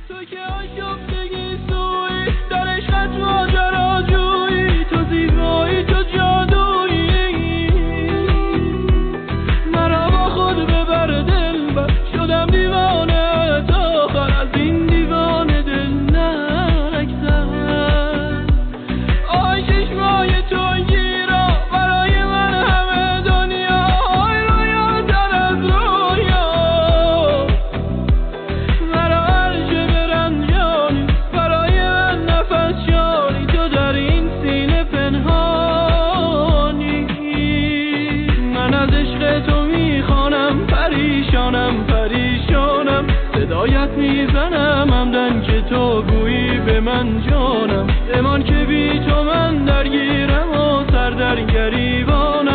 تو که آشفتگی سوی در عشقت ماجراجویی، تو زیبایی تو جادویی، مرا با خود ببر دلبر، شدم دیوانه تا آخر، از این دیوانه دل نگذر. آی چشمای تو گیرا برای من همه دنیا، آی رویاتر از رویا، مرا عرش برنجانی برای من نفس شانی، تو در این سینه پنهانی. من از عشق تو میخوانم، پریشانم پریشانم، صدایت میزنم همدن که تو گویی به من جانم، امان که بی تو من درگیرم و سر در گریبانم.